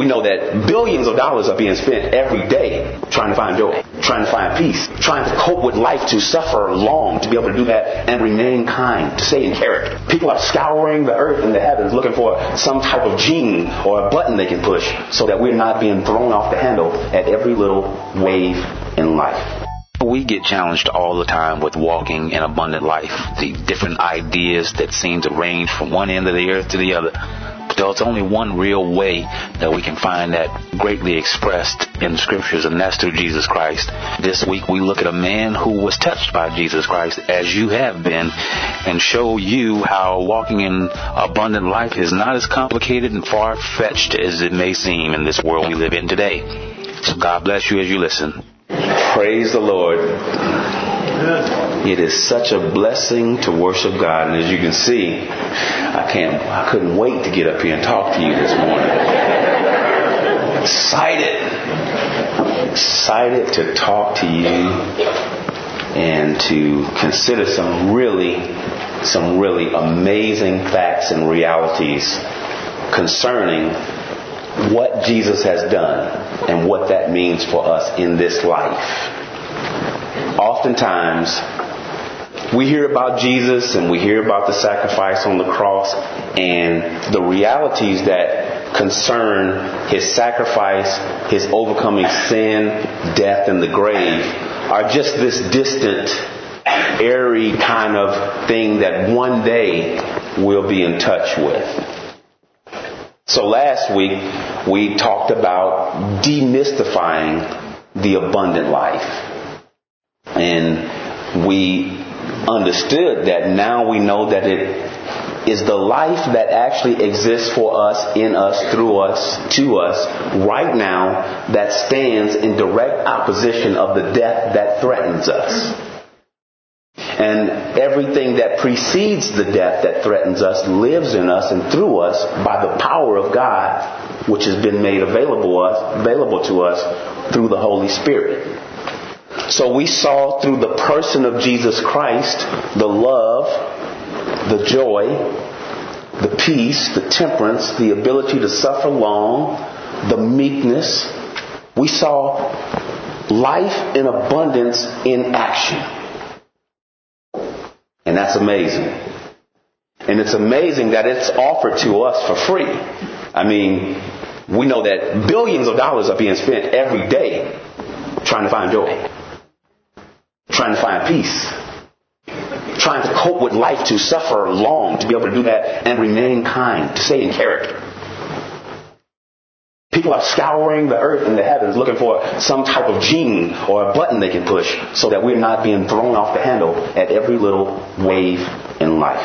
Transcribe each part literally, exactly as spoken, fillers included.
We know that billions of dollars are being spent every day trying to find joy, trying to find peace, trying to cope with life, to suffer long, to be able to do that and remain kind, to stay in character. People are scouring the earth and the heavens looking for some type of gene or a button they can push so that we're not being thrown off the handle at every little wave in life. We get challenged all the time with walking in abundant life. The different ideas that seem to range from one end of the earth to the other. But there's only one real way that we can find that greatly expressed in the scriptures, and that's through Jesus Christ. This week we look at a man who was touched by Jesus Christ, as you have been, and show you how walking in abundant life is not as complicated and far-fetched as it may seem in this world we live in today. So God bless you as you listen. Praise the Lord. It is such a blessing to worship God. And as you can see, I can't, I couldn't wait to get up here and talk to you this morning. Excited. Excited to talk to you and to consider some really, some really amazing facts and realities concerning what Jesus has done and what that means for us in this life. Oftentimes, we hear about Jesus and we hear about the sacrifice on the cross, and the realities that concern his sacrifice, his overcoming sin, death, and the grave are just this distant, airy kind of thing that one day we'll be in touch with. So last week, we talked about demystifying the abundant life. And we understood that now we know that it is the life that actually exists for us, in us, through us, to us, right now, that stands in direct opposition of the death that threatens us. And everything that precedes the death that threatens us lives in us and through us by the power of God, which has been made available us, available to us through the Holy Spirit. So we saw through the person of Jesus Christ the love, the joy, the peace, the temperance, the ability to suffer long, the meekness. We saw life in abundance in action. And that's amazing. And it's amazing that it's offered to us for free. I mean, we know that billions of dollars are being spent every day trying to find joy, trying to find peace, trying to cope with life, to suffer long, to be able to do that and remain kind, to stay in character. People are scouring the earth and the heavens looking for some type of gene or a button they can push so that we're not being thrown off the handle at every little wave in life.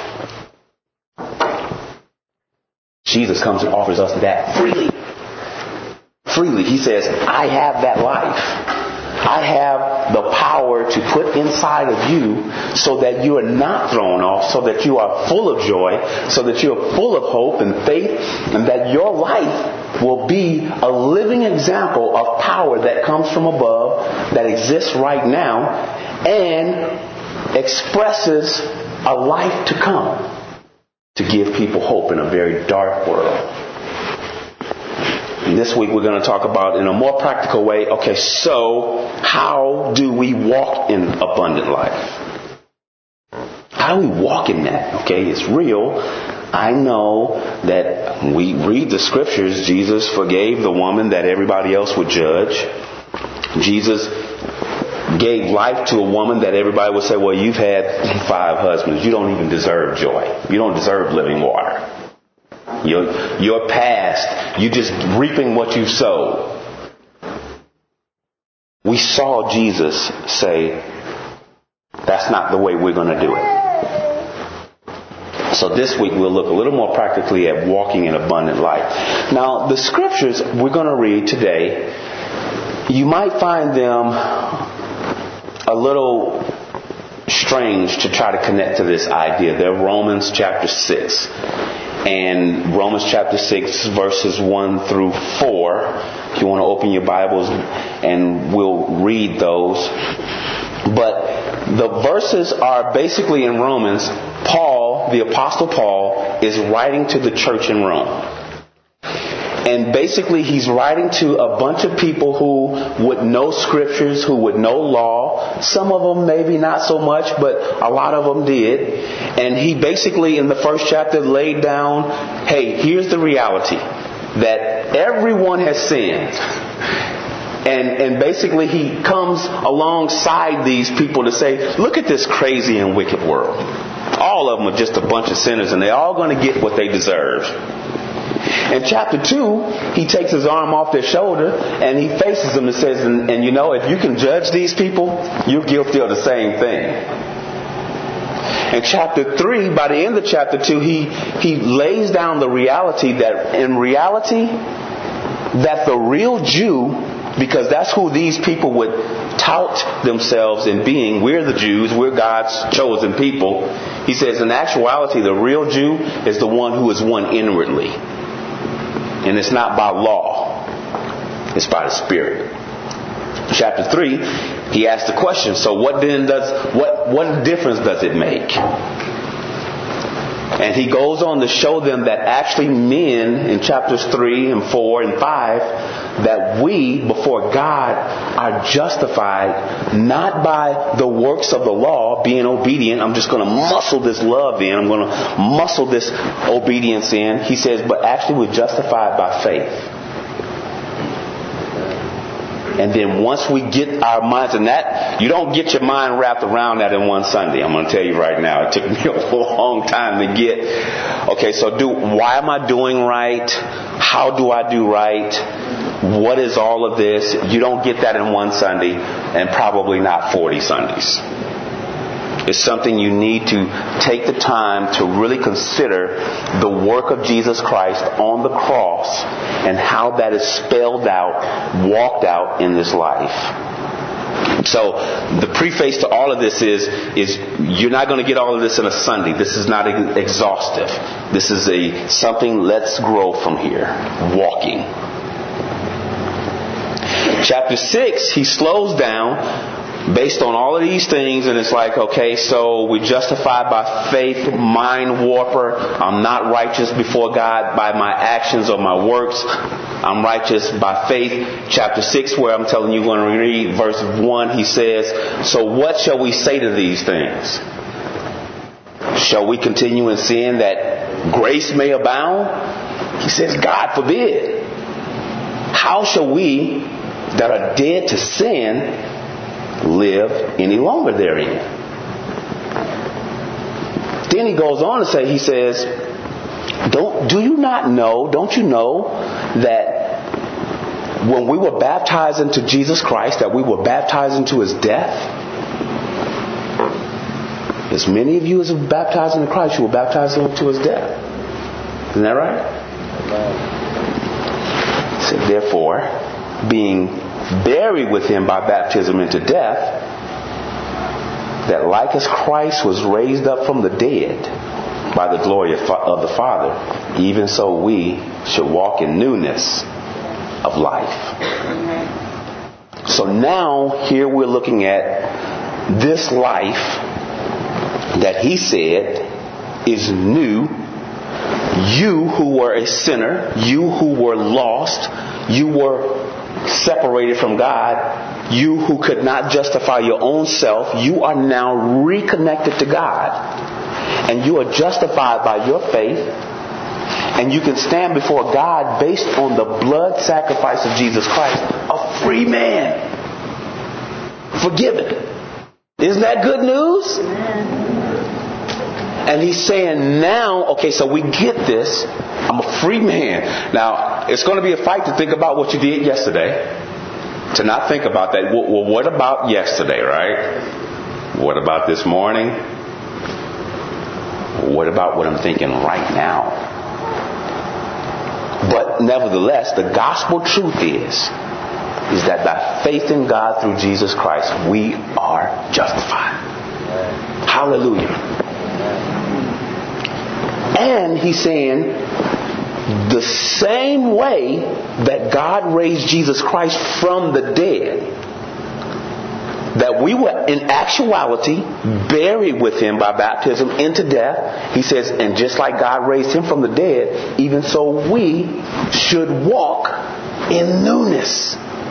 Jesus comes and offers us that freely. Freely. He says, I have that life. I have the power to put inside of you so that you are not thrown off, so that you are full of joy, so that you are full of hope and faith, and that your life will be a living example of power that comes from above, that exists right now, and expresses a life to come, to give people hope in a very dark world. And this week we're going to talk about, in a more practical way, okay, so how do we walk in abundant life? How do we walk in that? Okay, it's real. I know that we read the scriptures. Jesus forgave the woman that everybody else would judge. Jesus gave life to a woman that everybody would say, well, you've had five husbands. You don't even deserve joy. You don't deserve living water. Your, your past, you just reaping what you sowed. We saw Jesus say, that's not the way we're going to do it. So this week we'll look a little more practically at walking in abundant life. Now, the scriptures we're going to read today, you might find them a little strange to try to connect to this idea. They're Romans chapter six. And Romans chapter six, verses one through four. If you want to open your Bibles, and we'll read those. But the verses are basically in Romans. Paul, the Apostle Paul, is writing to the church in Rome. And basically he's writing to a bunch of people who would know scriptures, who would know law. Some of them maybe not so much, but a lot of them did. And he basically in the first chapter laid down, hey, here's the reality, that everyone has sinned. And, and basically he comes alongside these people to say, look at this crazy and wicked world. All of them are just a bunch of sinners, and they're all going to get what they deserve. In chapter two, he takes his arm off their shoulder and he faces them and says, and, and you know, if you can judge these people, you're guilty of the same thing. In chapter three, by the end of chapter two, he, he lays down the reality that in reality, that the real Jew, because that's who these people would tout themselves in being. We're the Jews. We're God's chosen people. He says, in actuality, the real Jew is the one who is one inwardly. And it's not by law. It's by the Spirit. Chapter three, he asks the question, so what then does, what, what difference does it make? And he goes on to show them that actually men in chapters three and four and five, that we before God are justified not by the works of the law, being obedient. I'm just going to muscle this love in. I'm going to muscle this obedience in. He says, but actually we're justified by faith. And then once we get our minds in that, you don't get your mind wrapped around that in one Sunday. I'm going to tell you right now. It took me a long time to get. Okay, so do why am I doing right? How do I do right? What is all of this? You don't get that in one Sunday, and probably not forty Sundays. It's something you need to take the time to really consider the work of Jesus Christ on the cross and how that is spelled out, walked out in this life. So the preface to all of this is, is you're not going to get all of this in a Sunday. This is not exhaustive. This is a something, let's grow from here. Walking. Chapter six, he slows down based on all of these things, and it's like, okay, so we're justified by faith, mind warper. I'm not righteous before God by my actions or my works. I'm righteous by faith. Chapter six, where I'm telling you, going to read verse one, he says, so what shall we say to these things? Shall we continue in sin that grace may abound? He says, God forbid. How shall we that are dead to sin live any longer therein? Then he goes on to say, he says, don't, do you not know, don't you know that when we were baptized into Jesus Christ, that we were baptized into his death? As many of you as were baptized into Christ, you were baptized into his death. Isn't that right? He said, therefore, being buried with him by baptism into death, that like as Christ was raised up from the dead by the glory of the Father, even so we should walk in newness of life. So now here we're looking at this life that he said is new. You who were a sinner, you who were lost, you were separated from God, you who could not justify your own self, you are now reconnected to God. And you are justified by your faith. And you can stand before God based on the blood sacrifice of Jesus Christ, a free man, forgiven. Isn't that good news? And he's saying now, okay, so we get this. I'm a free man. Now, it's going to be a fight to think about what you did yesterday. To not think about that. Well, what about yesterday, right? What about this morning? What about what I'm thinking right now? But nevertheless, the gospel truth is, is that by faith in God through Jesus Christ, we are justified. Hallelujah. And he's saying, the same way that God raised Jesus Christ from the dead, that we were in actuality buried with him by baptism into death. He says, and just like God raised him from the dead, even so we should walk in newness.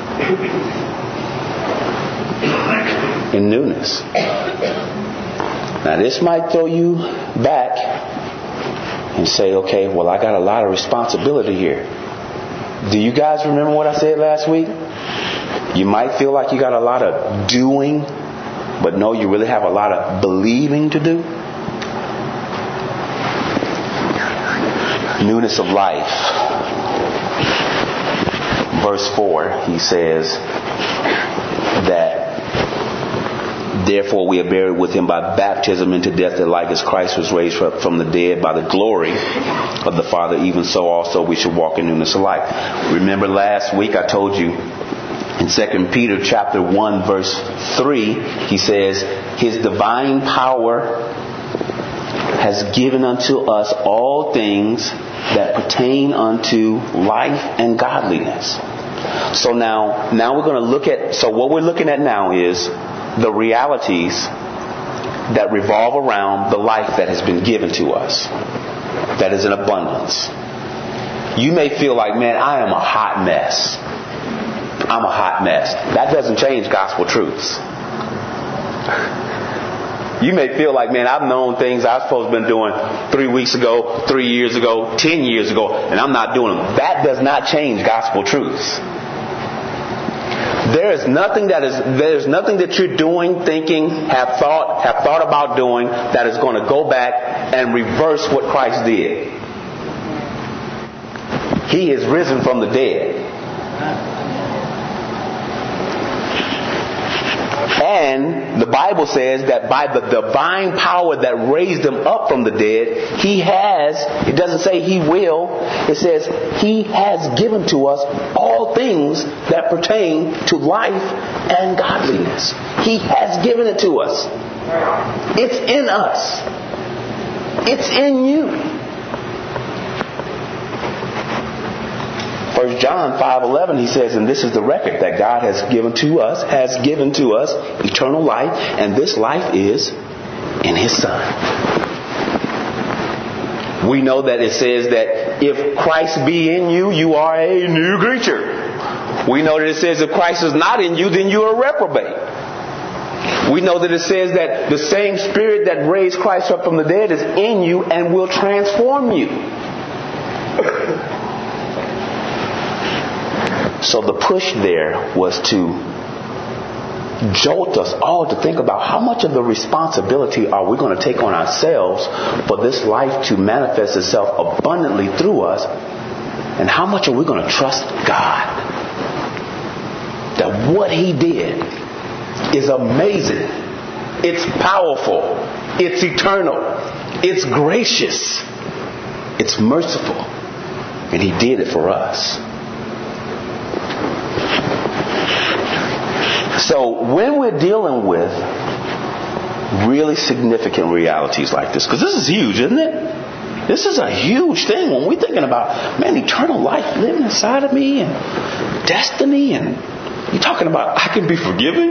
In newness. Now this might throw you back and say, okay, well, I got a lot of responsibility here. Do you guys remember what I said last week? You might feel like you got a lot of doing, but no, you really have a lot of believing to do. Newness of life. Verse four, he says that therefore we are buried with him by baptism into death, that like as Christ was raised from the dead by the glory of the Father, even so also we should walk in newness of life. Remember last week I told you in Second Peter chapter one verse three, he says, his divine power has given unto us all things that pertain unto life and godliness. So now, now we're going to look at, so what we're looking at now is the realities that revolve around the life that has been given to us. That is in abundance. You may feel like, man, I am a hot mess. I'm a hot mess. That doesn't change gospel truths. You may feel like, man, I've known things I was supposed to have been doing three weeks ago, three years ago, ten years ago, and I'm not doing them. That does not change gospel truths. There is nothing that is, there's nothing that you're doing, thinking, have thought, have thought about doing that is going to go back and reverse what Christ did. He is risen from the dead. And the Bible says that by the divine power that raised him up from the dead, he has, it doesn't say he will, it says he has given to us all things that pertain to life and godliness. He has given it to us. It's in us. It's in you. First John five eleven, he says, and this is the record that God has given to us, has given to us eternal life, and this life is in his Son. We know that it says that if Christ be in you, you are a new creature. We know that it says if Christ is not in you, then you are a reprobate. We know that it says that the same Spirit that raised Christ up from the dead is in you and will transform you. So the push there was to jolt us all to think about how much of the responsibility are we going to take on ourselves for this life to manifest itself abundantly through us, and how much are we going to trust God that what he did is amazing, it's powerful, it's eternal, it's gracious, it's merciful, and he did it for us. So when we're dealing with really significant realities like this, because this is huge, isn't it? This is a huge thing when we're thinking about, man, eternal life living inside of me and destiny, and you're talking about I can be forgiven?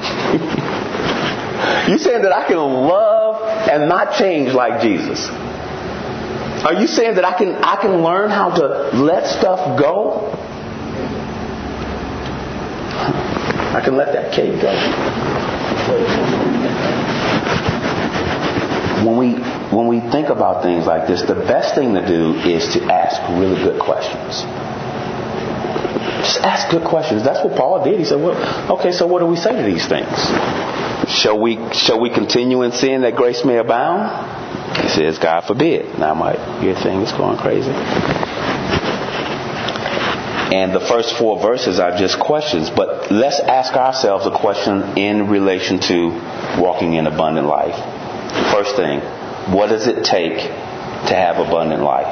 You're saying that I can love and not change like Jesus? Are you saying that I can I can learn how to let stuff go? I can let that cake go. When we when we think about things like this, the best thing to do is to ask really good questions. Just ask good questions. That's what Paul did. He said, well, okay, so what do we say to these things? Shall we shall we continue in sin that grace may abound? He says, God forbid. Now, my your thing is going crazy. And the first four verses are just questions. But let's ask ourselves a question in relation to walking in abundant life. First thing, what does it take to have abundant life?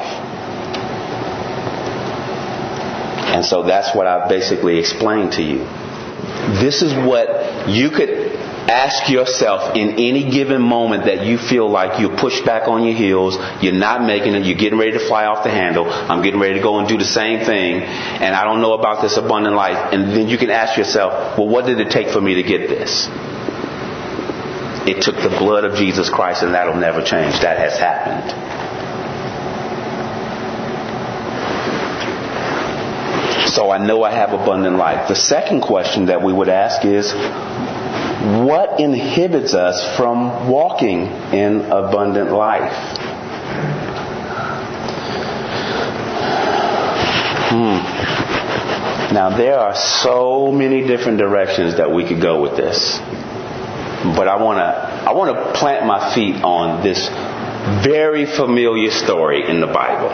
And so that's what I've basically explained to you. This is what you could ask yourself in any given moment that you feel like you're pushed back on your heels, you're not making it, you're getting ready to fly off the handle, I'm getting ready to go and do the same thing, and I don't know about this abundant life. And then you can ask yourself, well, what did it take for me to get this? It took the blood of Jesus Christ, and that'll never change. That has happened. So I know I have abundant life. The second question that we would ask is, what inhibits us from walking in abundant life? Hmm. Now, there are so many different directions that we could go with this. But I want to I want to plant my feet on this very familiar story in the Bible.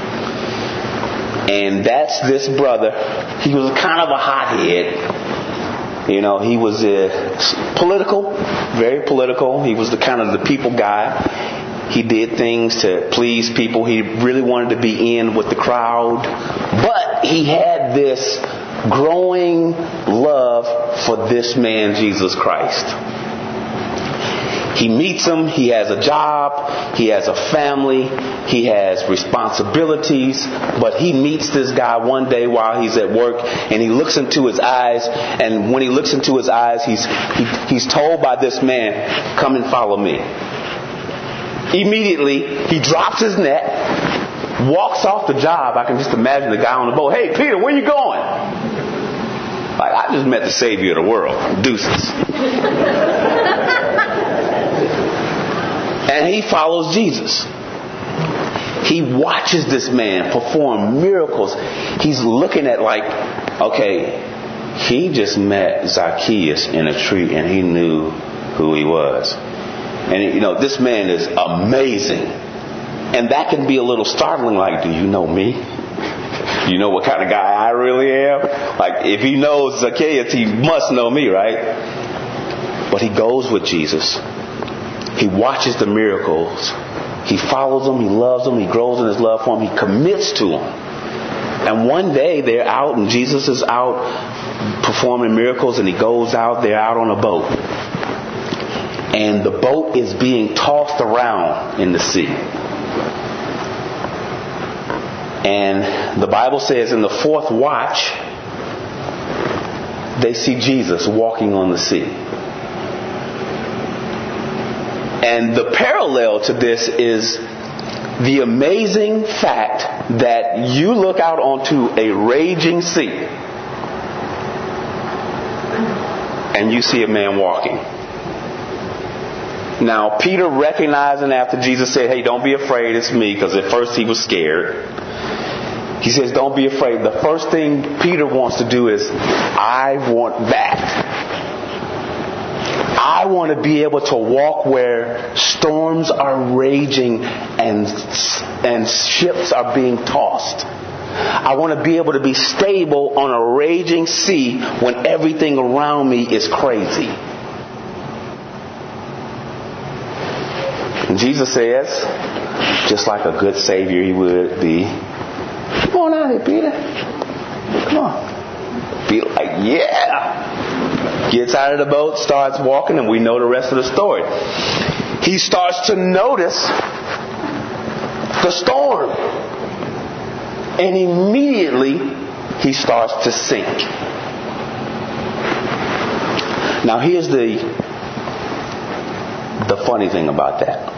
And that's this brother. He was kind of a hothead. You know, he was uh, political, very political. He was the kind of the people guy. He did things to please people. He really wanted to be in with the crowd. But he had this growing love for this man, Jesus Christ. He meets him, he has a job, he has a family, he has responsibilities, but he meets this guy one day while he's at work, and he looks into his eyes, and when he looks into his eyes, he's he, he's told by this man, come and follow me. Immediately, he drops his net, walks off the job. I can just imagine the guy on the boat, hey Peter, where you going? Like, I just met the Savior of the world. Deuces. And he follows Jesus. He watches this man perform miracles. He's looking at like, okay, he just met Zacchaeus in a tree and he knew who he was. And you know, this man is amazing. And that can be a little startling, like, do you know me? You know what kind of guy I really am? Like, if he knows Zacchaeus, he must know me, right? But he goes with Jesus. He watches the miracles. He follows them. He loves them. He grows in his love for them. He commits to them. And one day they're out and Jesus is out performing miracles, and he goes out. They're out on a boat. And the boat is being tossed around in the sea. And the Bible says in the fourth watch, they see Jesus walking on the sea. And the parallel to this is the amazing fact that you look out onto a raging sea and you see a man walking. Now, Peter, recognizing after Jesus said, hey, don't be afraid, it's me, because at first he was scared. He says, don't be afraid. The first thing Peter wants to do is, I want that. I want to be able to walk where storms are raging and and ships are being tossed. I want to be able to be stable on a raging sea when everything around me is crazy. And Jesus says, just like a good Savior he would be, come on out here, Peter. Come on. Be like, yeah. Gets out of the boat, starts walking, and we know the rest of the story. He starts to notice the storm. And immediately, he starts to sink. Now, here's the, the funny thing about that.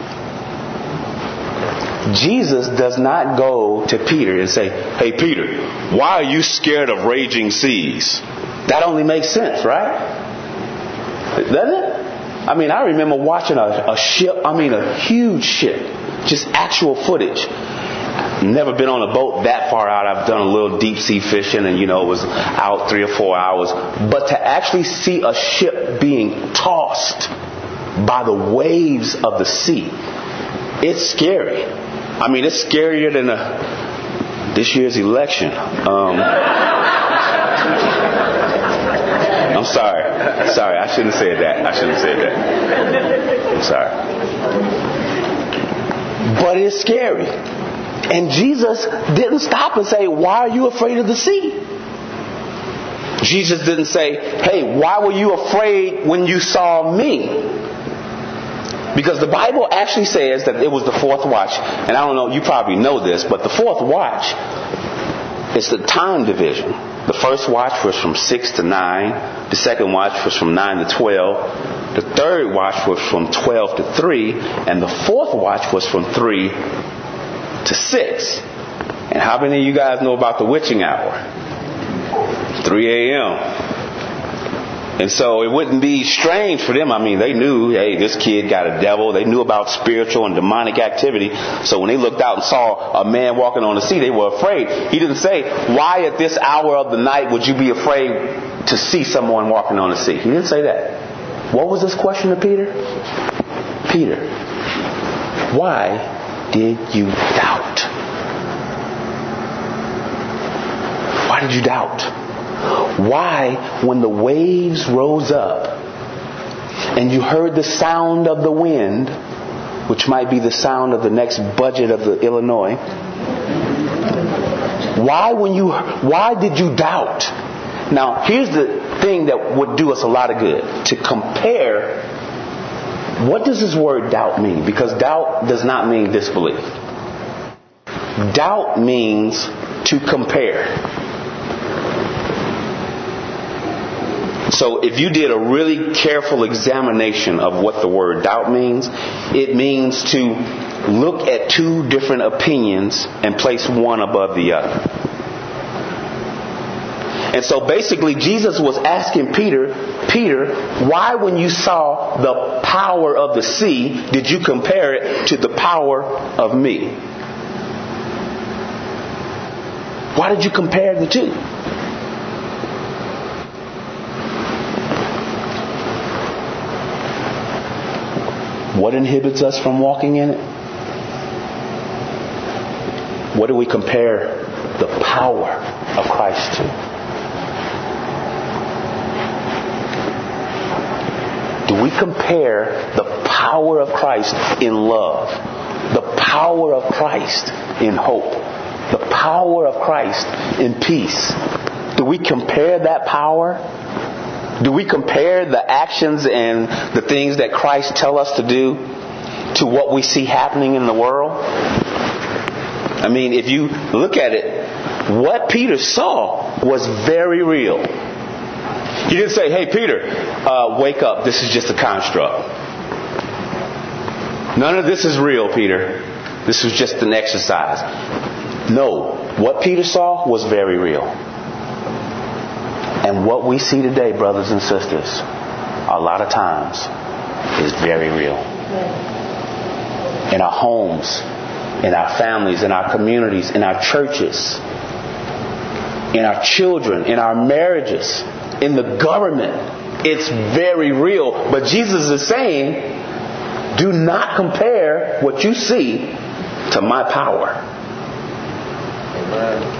Jesus does not go to Peter and say, hey, Peter, why are you scared of raging seas? That only makes sense, right? Doesn't it? I mean, I remember watching a, a ship, I mean a huge ship, just actual footage. Never been on a boat that far out. I've done a little deep sea fishing and, you know, it was out three or four hours. But to actually see a ship being tossed by the waves of the sea, it's scary. I mean, it's scarier than a, this year's election. Um, I'm sorry. Sorry, I shouldn't have said that. I shouldn't have said that. I'm sorry. But it's scary. And Jesus didn't stop and say, why are you afraid of the sea? Jesus didn't say, hey, why were you afraid when you saw me? Because the Bible actually says that it was the fourth watch. And I don't know, you probably know this, but the fourth watch is the time division. The first watch was from six to nine. The second watch was from nine to twelve. The third watch was from twelve to three. And the fourth watch was from three to six. And how many of you guys know about the witching hour? three a.m. And so it wouldn't be strange for them. I mean, they knew, hey, this kid got a devil. They knew about spiritual and demonic activity. So when they looked out and saw a man walking on the sea, they were afraid. He didn't say, why at this hour of the night would you be afraid to see someone walking on the sea? He didn't say that. What was this question to Peter? Peter, why did you doubt? Why did you doubt? Why, when the waves rose up and you heard the sound of the wind, which might be the sound of the next budget of the Illinois, why when you why did you doubt? Now, here's the thing that would do us a lot of good. To compare, what does this word doubt mean? Because doubt does not mean disbelief. Doubt means to compare. So if you did a really careful examination of what the word doubt means, it means to look at two different opinions and place one above the other. And so basically Jesus was asking Peter, Peter, why when you saw the power of the sea, did you compare it to the power of me? Why did you compare the two? What inhibits us from walking in it? What do we compare the power of Christ to? Do we compare the power of Christ in love, the power of Christ in hope, the power of Christ in peace? Do we compare that power? Do we compare the actions and the things that Christ tell us to do to what we see happening in the world? I mean, if you look at it, what Peter saw was very real. He didn't say, hey, Peter, uh, wake up. This is just a construct. None of this is real, Peter. This was just an exercise. No, what Peter saw was very real. And what we see today, brothers and sisters, a lot of times is very real. In our homes, in our families, in our communities, in our churches, in our children, in our marriages, in the government, it's very real. But Jesus is saying, do not compare what you see to my power. Amen.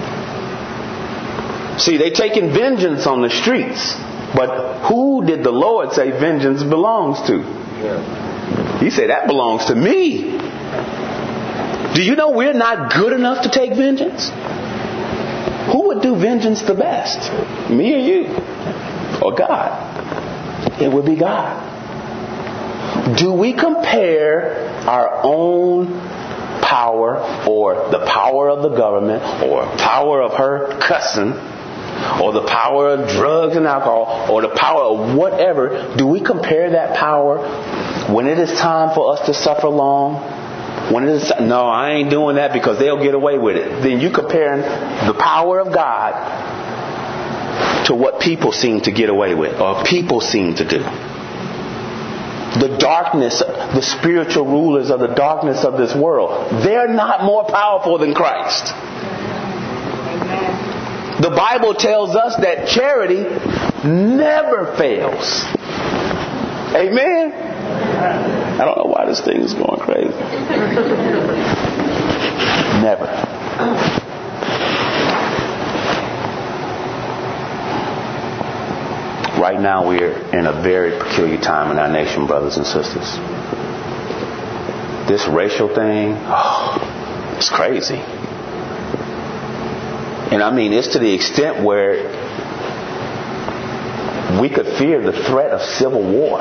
See, they taking vengeance on the streets. But who did the Lord say vengeance belongs to? Yeah. He said, that belongs to me. Do you know we're not good enough to take vengeance? Who would do vengeance the best? Me or you? Or God? It would be God. Do we compare our own power or the power of the government or power of her cussing or the power of drugs and alcohol or the power of whatever, do we compare that power when it is time for us to suffer long? When it is, no, I ain't doing that because they'll get away with it. Then you comparing the power of God to what people seem to get away with or people seem to do. The darkness, the spiritual rulers of the darkness of this world, they're not more powerful than Christ. The Bible tells us that charity never fails. Amen? I don't know why this thing is going crazy. Never. Right now we're in a very peculiar time in our nation, brothers and sisters. This racial thing, oh, it's crazy. And I mean, it's to the extent where we could fear the threat of civil war.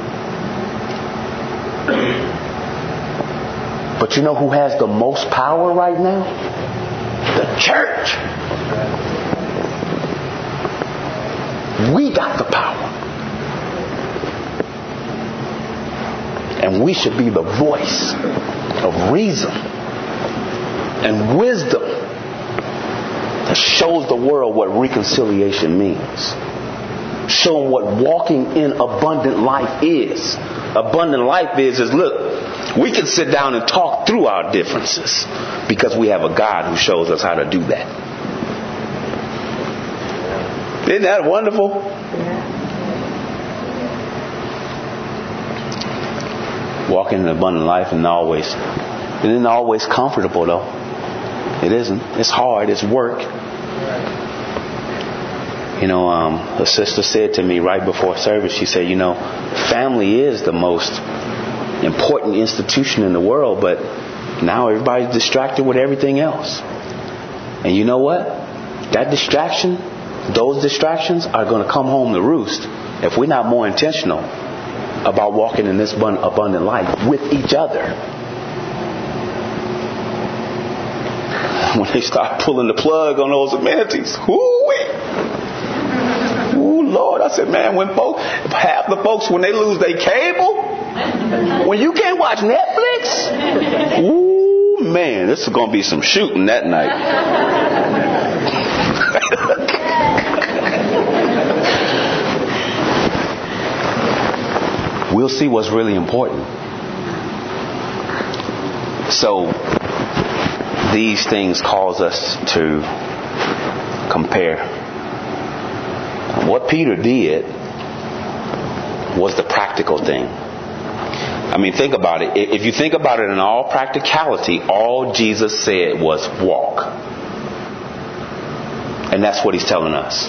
But you know who has the most power right now? The church. We got the power. And we should be the voice of reason and wisdom that shows the world what reconciliation means. Show them what walking in abundant life is. Abundant life is, is look, we can sit down and talk through our differences because we have a God who shows us how to do that. Isn't that wonderful? Walking in abundant life isn't always, it isn't always comfortable though. It isn't. It's hard. It's work. You know, um, a sister said to me right before service, she said, you know, family is the most important institution in the world, but now everybody's distracted with everything else. And you know what? That distraction, those distractions are going to come home to roost if we're not more intentional about walking in this abundant life with each other. When they start pulling the plug on those amenities, whoo-wee. Ooh, Lord, I said, man, when folks, half the folks, when they lose their cable, when you can't watch Netflix, ooh, man, this is going to be some shooting that night. We'll see what's really important. So, these things cause us to compare. What Peter did was the practical thing. I mean, think about it. If you think about it in all practicality, all Jesus said was walk. And that's what he's telling us.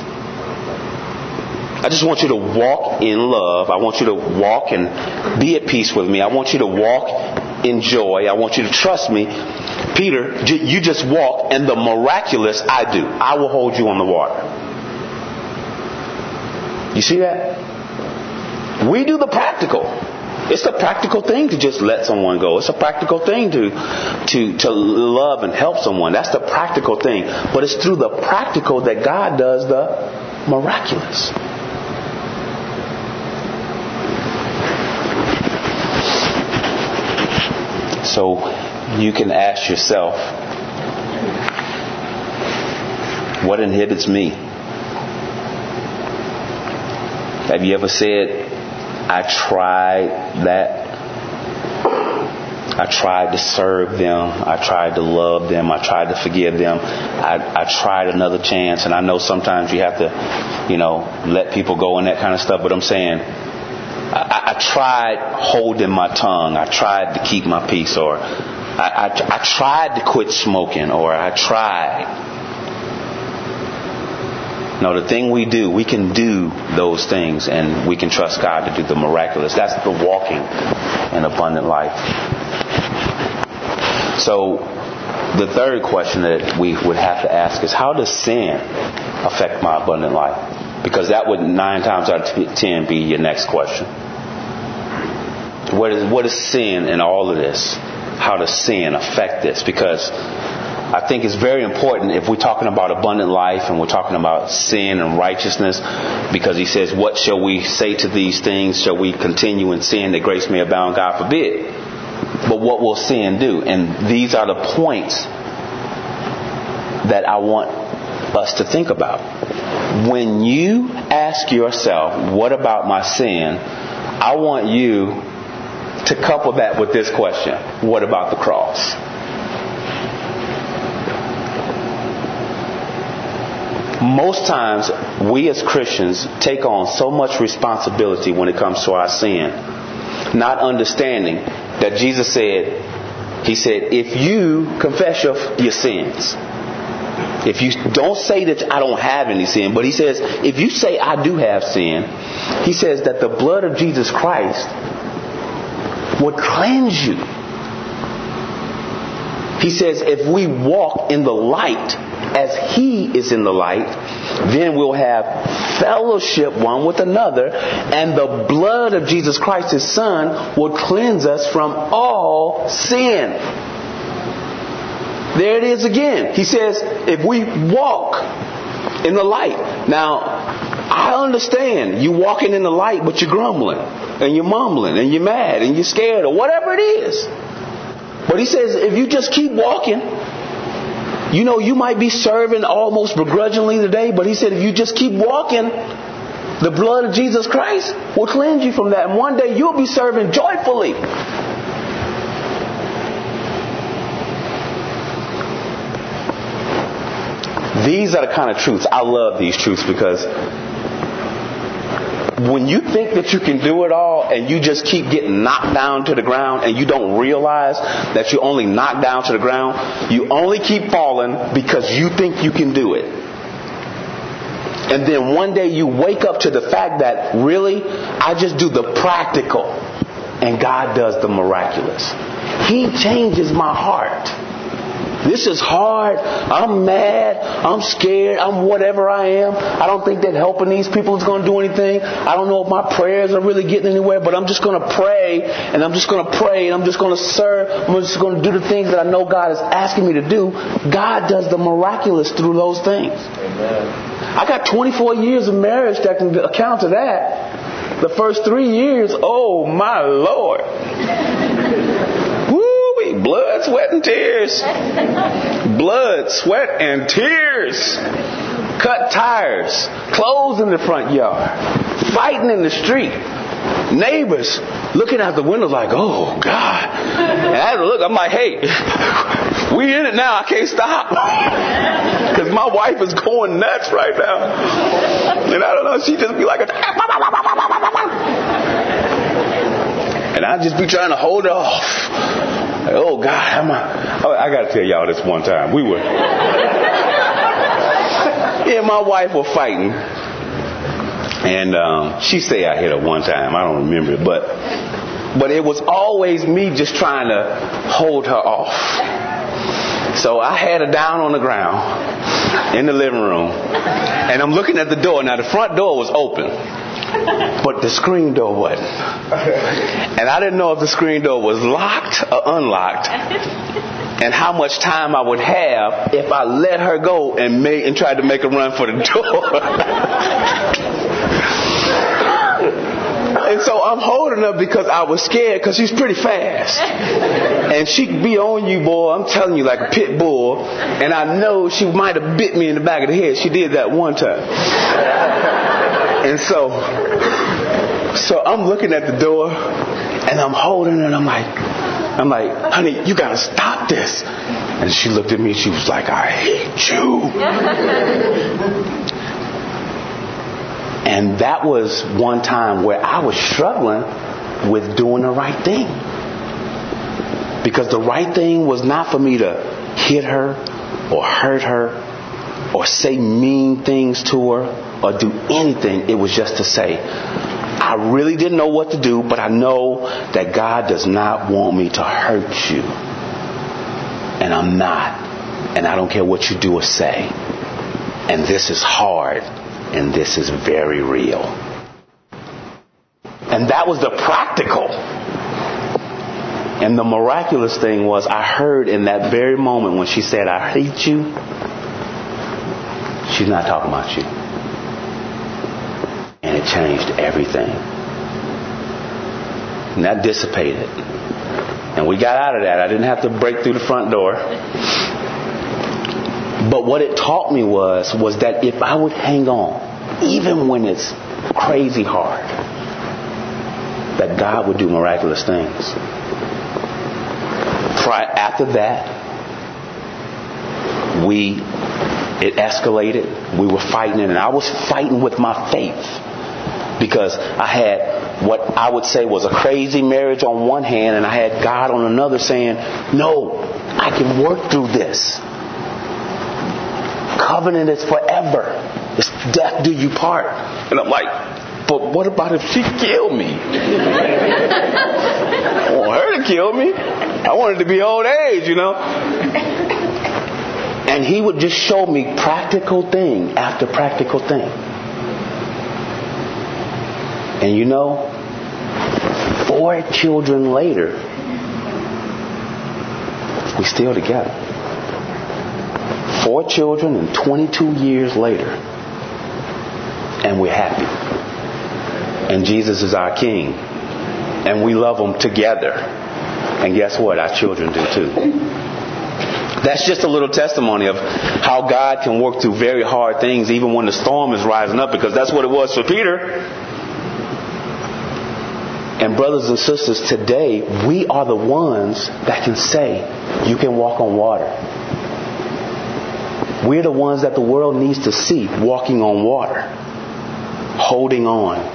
I just want you to walk in love. I want you to walk and be at peace with me. I want you to walk in joy. I want you to trust me. Peter, you just walk, and the miraculous I do. I will hold you on the water. You see that? We do the practical. It's a practical thing to just let someone go. It's a practical thing to, to, to love and help someone. That's the practical thing. But it's through the practical that God does the miraculous. So you can ask yourself, what inhibits me? Have you ever said, I tried that? I tried to serve them. I tried to love them. I tried to forgive them. I, I tried another chance. And I know sometimes you have to, you know, let people go and that kind of stuff. But I'm saying, I, I tried holding my tongue. I tried to keep my peace. Or I, I, I tried to quit smoking. Or I tried. No, the thing we do, we can do those things, and we can trust God to do the miraculous. That's the walking in abundant life. So the third question that we would have to ask is, how does sin affect my abundant life? Because that would nine times out of ten be your next question. What is, what is sin in all of this? How does sin affect this? Because I think it's very important if we're talking about abundant life and we're talking about sin and righteousness, because he says, what shall we say to these things? Shall we continue in sin that grace may abound? God forbid. But what will sin do? And these are the points that I want us to think about. When you ask yourself, what about my sin? I want you to couple that with this question. What about the cross? Most times, we as Christians take on so much responsibility when it comes to our sin, not understanding that Jesus said, he said, if you confess your, your sins, if you don't say that I don't have any sin, but he says, if you say I do have sin, he says that the blood of Jesus Christ would cleanse you. He says, if we walk in the light as he is in the light, then we'll have fellowship one with another, and the blood of Jesus Christ, his Son, will cleanse us from all sin. There it is again. He says, if we walk in the light. Now, I understand you walking in the light, but you're grumbling, and you're mumbling, and you're mad, and you're scared, or whatever it is. But he says, if you just keep walking, you know, you might be serving almost begrudgingly today, but he said, if you just keep walking, the blood of Jesus Christ will cleanse you from that. And one day you'll be serving joyfully. These are the kind of truths. I love these truths because when you think that you can do it all and you just keep getting knocked down to the ground and you don't realize that you only knocked down to the ground, you only keep falling because you think you can do it. And then one day you wake up to the fact that really, I just do the practical and God does the miraculous. He changes my heart. This is hard. I'm mad. I'm scared. I'm whatever I am. I don't think that helping these people is going to do anything. I don't know if my prayers are really getting anywhere, but I'm just going to pray, and I'm just going to pray, and I'm just going to serve. I'm just going to do the things that I know God is asking me to do. God does the miraculous through those things. Amen. I got twenty-four years of marriage that can account to that. The first three years, oh my Lord. Blood, sweat, and tears. Blood, sweat, and tears. Cut tires. Clothes in the front yard. Fighting in the street. Neighbors looking out the window like, oh, God. And I had to look. I'm like, hey, we in it now. I can't stop. Because my wife is going nuts right now. And I don't know. She just be like, a... and I just be trying to hold it off. Oh, God, I'm a, oh, I got to tell y'all this one time. We were, yeah, my wife was fighting. And um, she say I hit her one time. I don't remember it. But, but it was always me just trying to hold her off. So I had her down on the ground in the living room. And I'm looking at the door. Now, the front door was open. But the screen door wasn't. And I didn't know if the screen door was locked or unlocked. And how much time I would have if I let her go and made and tried to make a run for the door. And so I'm holding her because I was scared because she's pretty fast. And she could be on you, boy, I'm telling you, like a pit bull. And I know she might have bit me in the back of the head. She did that one time. And so, so I'm looking at the door and I'm holding her and I'm like, I'm like, honey, you got to stop this. And she looked at me and she was like, I hate you. And that was one time where I was struggling with doing the right thing. Because the right thing was not for me to hit her or hurt her or say mean things to her or do anything. It was just to say, I really didn't know what to do, but I know that God does not want me to hurt you. And I'm not. And I don't care what you do or say. And this is hard. And this is very real. And that was the practical. And the miraculous thing was I heard in that very moment when she said, I hate you. She's not talking about you. And it changed everything. And that dissipated. And we got out of that. I didn't have to break through the front door. But what it taught me was, was that if I would hang on, even when it's crazy hard, that God would do miraculous things. After that, we, it escalated. We were fighting it, and I was fighting with my faith. Because I had what I would say was a crazy marriage on one hand, and I had God on another saying, no, I can work through this. Covenant is forever. It's death do you part. And I'm like, but what about if she killed me? I want her to kill me. I want it to be old age, you know. And he would just show me practical thing after practical thing. And you know, four children later, we still together. Four children and twenty-two years later, and we're happy. And Jesus is our King. And we love Him together. And guess what? Our children do too. That's just a little testimony of how God can work through very hard things even when the storm is rising up, because that's what it was for Peter. And brothers and sisters, today we are the ones that can say, you can walk on water. We're the ones that the world needs to see walking on water, holding on.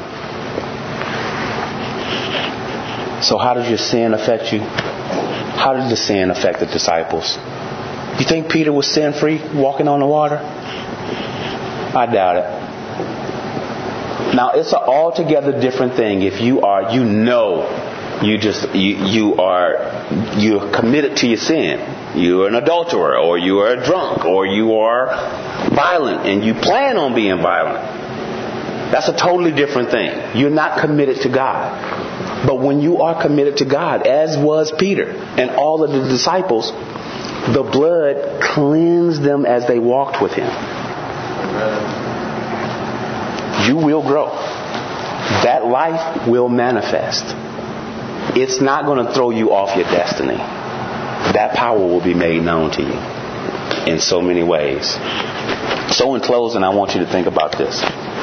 So how does your sin affect you? How did the sin affect the disciples? You think Peter was sin-free walking on the water? I doubt it. Now, it's an altogether different thing if you are, you know, you just, you, you are, you're committed to your sin. You're an adulterer, or you are a drunk, or you are violent, and you plan on being violent. That's a totally different thing. You're not committed to God. But when you are committed to God, as was Peter and all of the disciples, the blood cleansed them as they walked with Him. You will grow. That life will manifest. It's not going to throw you off your destiny. That power will be made known to you in so many ways. So in closing, I want you to think about this.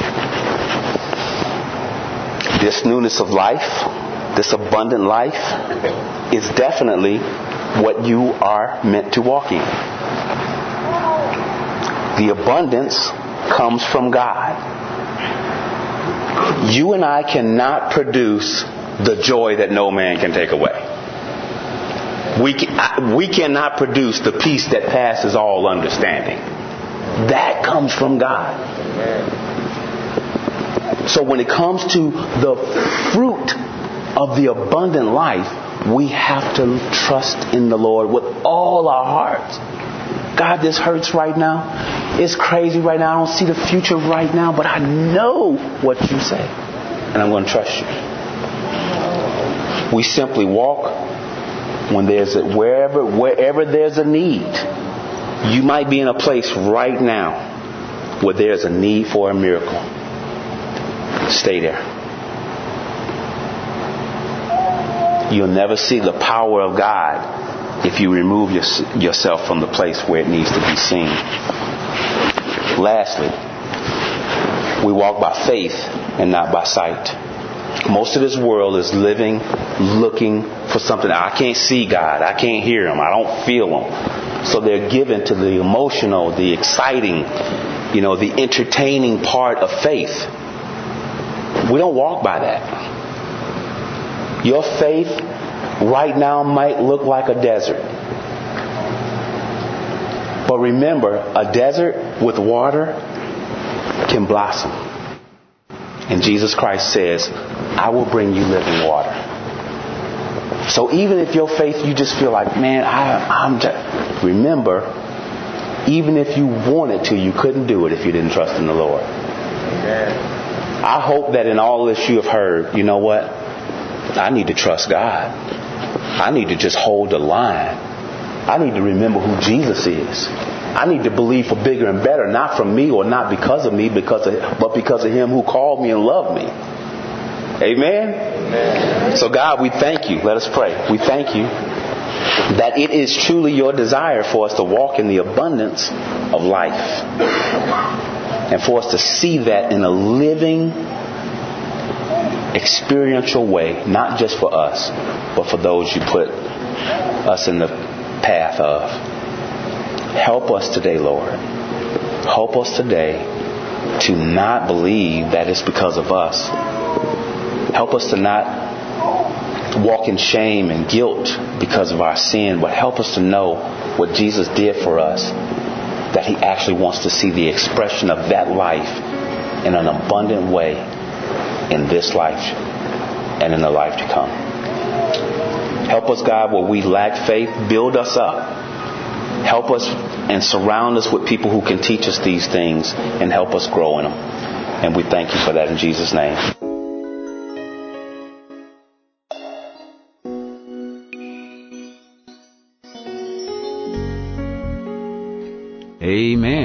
This newness of life, this abundant life, is definitely what you are meant to walk in. The abundance comes from God. You and I cannot produce the joy that no man can take away. We can, we cannot produce the peace that passes all understanding. That comes from God. So when it comes to the fruit of the abundant life, we have to trust in the Lord with all our hearts. God, this hurts right now. It's crazy right now. I don't see the future right now, but I know what you say. And I'm going to trust you. We simply walk when there's a, wherever, wherever there's a need. You might be in a place right now where there's a need for a miracle. Stay there. You'll never see the power of God if you remove your, yourself from the place where it needs to be seen. Lastly, we walk by faith and not by sight. Most of this world is living, looking for something. I can't see God. I can't hear Him. I don't feel Him. So they're given to the emotional, the exciting, you know, the entertaining part of faith. We don't walk by that. Your faith right now might look like a desert. But remember, a desert with water can blossom. And Jesus Christ says, I will bring you living water. So even if your faith, you just feel like, man, I, I'm just... Remember, even if you wanted to, you couldn't do it if you didn't trust in the Lord. Amen. I hope that in all this you have heard, you know what? I need to trust God. I need to just hold the line. I need to remember who Jesus is. I need to believe for bigger and better, not from me or not because of me, because of, but because of Him who called me and loved me. Amen? Amen. So God, we thank you. Let us pray. We thank you that it is truly your desire for us to walk in the abundance of life. And for us to see that in a living, experiential way, not just for us, but for those you put us in the path of. Help us today, Lord. Help us today to not believe that it's because of us. Help us to not walk in shame and guilt because of our sin, but help us to know what Jesus did for us, that He actually wants to see the expression of that life in an abundant way in this life and in the life to come. Help us, God, where we lack faith, build us up. Help us and surround us with people who can teach us these things and help us grow in them. And we thank you for that in Jesus' name.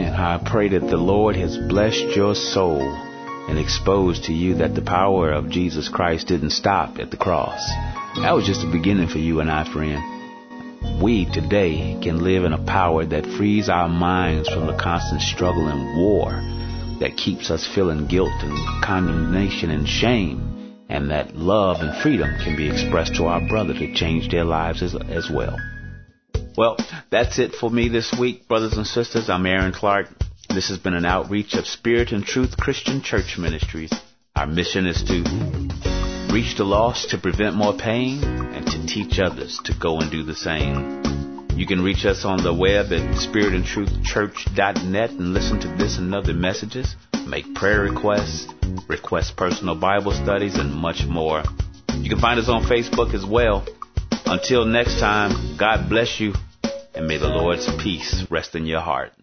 and how I pray that the Lord has blessed your soul and exposed to you that the power of Jesus Christ didn't stop at the cross. That was just the beginning for you and I, friend. We today can live in a power that frees our minds from the constant struggle and war that keeps us feeling guilt and condemnation and shame, and that love and freedom can be expressed to our brother to change their lives as, as well. Well, that's it for me this week, brothers and sisters. I'm Aaron Clark. This has been an outreach of Spirit and Truth Christian Church Ministries. Our mission is to reach the lost, to prevent more pain, and to teach others to go and do the same. You can reach us on the web at spirit and truth church dot net and listen to this and other messages, make prayer requests, request personal Bible studies, and much more. You can find us on Facebook as well. Until next time, God bless you, and may the Lord's peace rest in your heart.